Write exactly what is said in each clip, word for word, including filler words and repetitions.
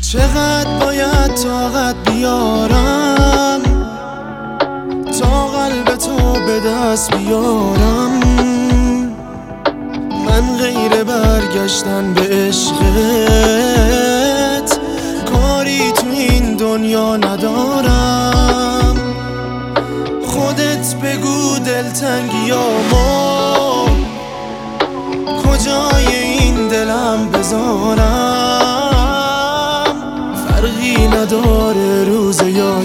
چقدر باید طاقت بیارم تا قلب تو به دست بیارم؟ من غیر برگشتن به عشقت کاری تو این دنیا ندارم. خودت بگو دلتنگیامو کجای این دلم بذارم؟ فرقی نداره روز یا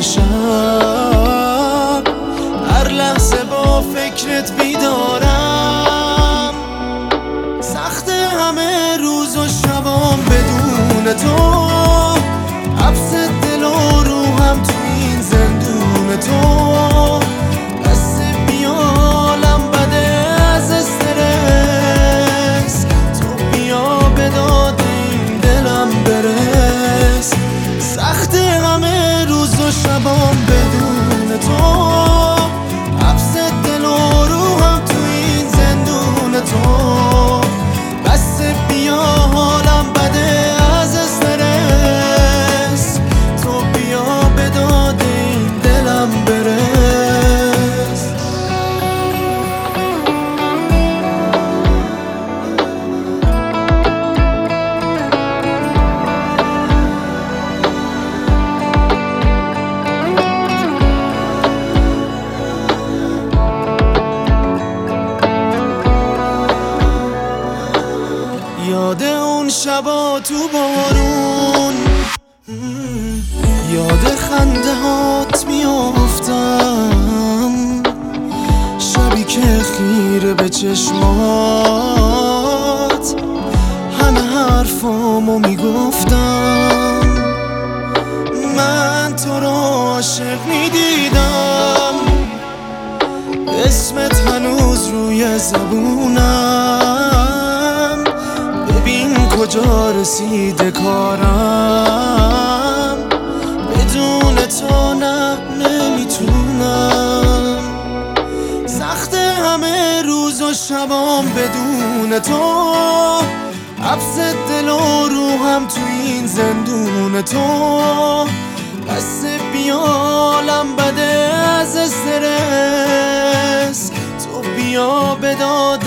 شب، هر لحظه با فکرت بیدارم. سخت همه روز و شبام بدون تو، حبس دل و روحم تو این زندون تو. دست بیالم بده از استرس، تو بیا به داد این دلم برس. سخت همه روز و شبام بدون تو، حبس دل و روحم تو این زندون تو. بس بیا حالم بده از استرس، تو بیا به داد این دلم برس. یاد اون شبا تو بارون، یاد خنده هات میافتم، شبی که خیره به چشمات همه حرفامو میگفتم. من تو رو عاشق میدیدم، اسمت هنوز روی زبونم. ببین کجا رسیده کارم، بدون تو نه نمیتونم. سخت همه روز و شبام بدون تو، حبس دل و روحم تو این زندون تو. بس بیالم بده از استرس، تو بیا به داد